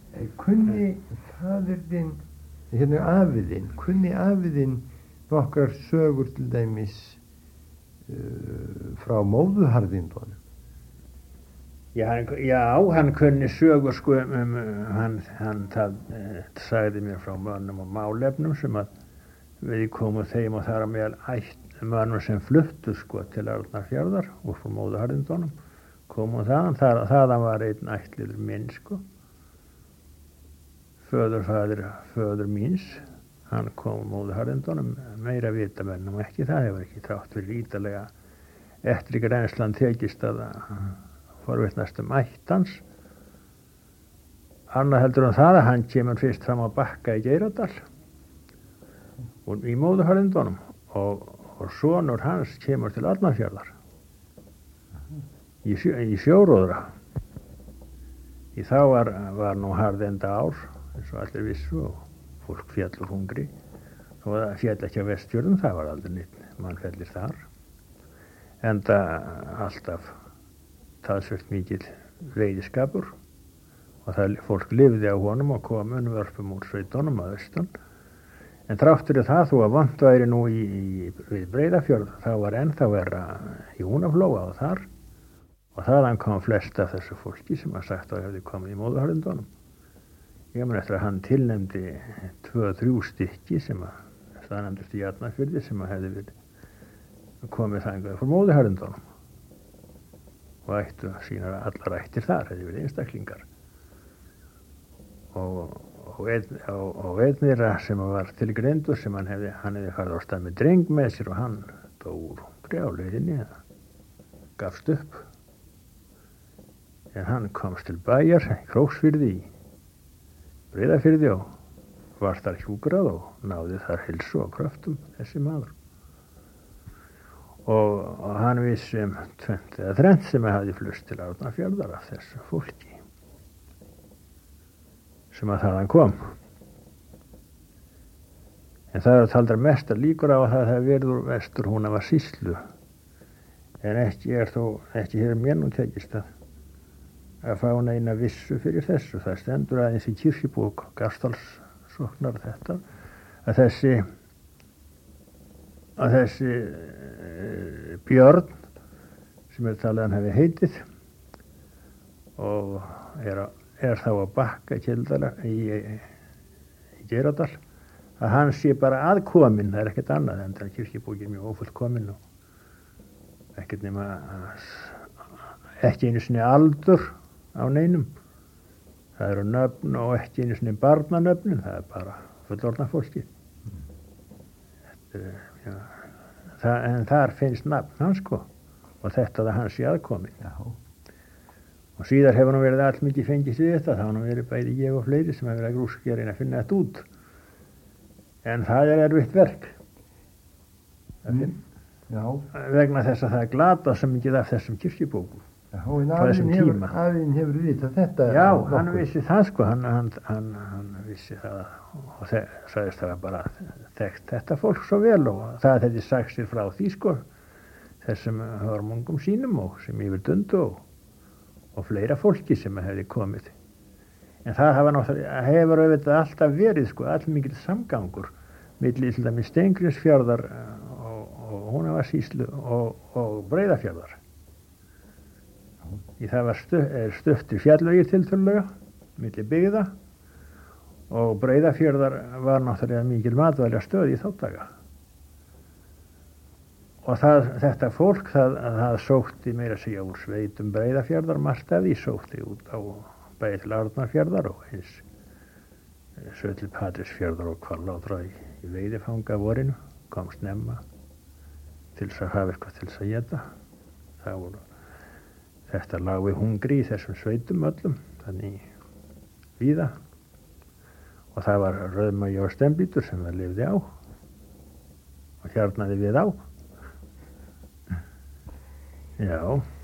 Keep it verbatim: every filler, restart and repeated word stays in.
Kunni fadir þinn, hérna afiðinn, kunni afiðinn nokkrar sögur til dæmis uh, frá móðuharðindunum? Já, hann, já, hann kunni sögur sko um, hann, hann það, e, sagði mér frá mönnum og málefnum sem að við komum þeim og þar að meðal ætt mönnum sem fluttu sko til Arnarfjarðar úr frá móðuharðindunum, komum þaðan, það, þaðan var einn ættliður minn sko, föður, fadir, föður míns, hann kom úr móðuharðindunum, meira vita mennum ekki, það hefur ekki trátt fyrir ítalega eftir ykkur reynslan tekist að forvitnast um ættans. Annað heldur en það að hann kemur fyrst fram á Bakka í Geiradal og í móðuharðindunum og, og sonur hans kemur til Arnarfjarðar í, sjó, í sjóróðra. Í þá var, var nú harðenda ár eins og allir vissu og fólk féll úr hungri og það féll ekki á Vestfjörðum, það var aldrei nýtt mannfellir þar, enda alltaf talsvert mikill veiðiskapur og það fólk lifði á honum og kom unnvörpum úr sveitunum að austan. En þráttur það þó að vont væri nú í, í, við Breiðafjörð, þá var ennþá verra í Húnaflóa og þar og þaðan kom flest af þessu fólki sem að sagt að hefði komið í móðuharðindunum. Ég man eftir að hann tilnefndi tvö, þrjú stykki sem að staðnæmdust í Arnarfirði sem að hefði verið komið þangað frá móðuharðindunum og ættu sínar allar ættir þar, hefði verið einstaklingar. Og, og, einn, og, og einnira sem var tilgreindur sem hann hefði, hann hefði farið á stað með dreng með sér og hann dó úr hungri á leiðinni, gafst upp. En hann komst til bæjar í Króksfirði í Breiðafirði og var þar hjúkrað og náði þar heilsu og kröftum þessi maður. Og, og hann vissi um tvennt eða þrennt sem hafði flust til Arnarfjarðar af þessu fólki sem að þaðan kom. En það eru taldar mestar líkur á að það hefði verið úr Vestur-Húnavatnssýslu, en ekki er þó ekki hér mér nú tekist að að fá neina vissu fyrir þessu. Það stendur aðeins í kirkjubók Gafsdalssóknar þetta að þessi að þessi e, Björn sem er talað hann hefði heitið og er, að, er þá að Bakka Kildala í, í Geiradal að hann sé bara aðkominn, það er ekkert annað en það kirkjubókin mjög ófullkomin og ekkert nema ekki einu sinni aldur á neinum. Það eru nöfn og ekki einu sinni barnanöfnin, það er bara fullorðna fólki. Þetta, ja, það, en þar finnst nafn hans sko og þetta er hans í aðkomin. Já. Og síðar hefur hann verið allt mikið fengist við þetta, þá hann verið bæði ég og fleiri sem hefur verið að grúskja að reyna að finna þetta út. En það er erfitt verk. Mm. Já. Vegna þess að það er glatað svo mikið af þessum kirkjubókum. Já, en aðeins hefur, hefur vitað þetta. Já, hann vissi það sko, hann, hann, hann, hann vissi það og það sagðist það bara þekkt þetta fólk svo vel og það hefði sagt sér frá því sko, þessum hörmungum sínum og sem yfir dundu og, og fleira fólki sem hefði komið. En það hafa náttúrulega, hefur auðvitað alltaf verið sko, allmikil samgangur milli til dæmis Steingrímsfjarðar og, og Húnavatnssýslu og, og Breiðafjarðar. Í það var stu, stuttir fjallvegir tiltölulega milli byggða og Breiðafjörðar var náttúrulega mikil matvæla stöð í þá daga. Og það, þetta fólk það, það sótti meira sig úr sveitum Breiðafjörðar margt af því sótti út á bæði til Arnarfjarðar og eins svo til Patreksfjarðar og Hvallátra í, í veiðifanga vorinu, komst nefna til þess að hafa eitthvað til þess að éta. Það voru Þetta lag við hungri í þessum sveitum öllum, þannig víða. Og það var rauðmagi og steinbítur sem það lifði á og hjarnaði við á. Já.